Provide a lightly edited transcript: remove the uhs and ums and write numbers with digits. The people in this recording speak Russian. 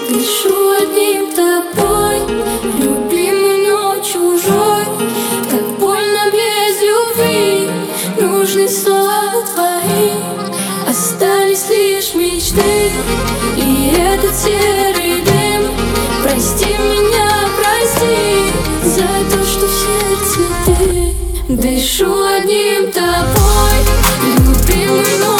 Дышу одним тобой, любимый, но чужой. Так больно без любви, нужны слова твои. Остались лишь мечты и этот серый дым. Прости меня, прости за то, что в сердце ты. Дышу одним тобой, любимый, но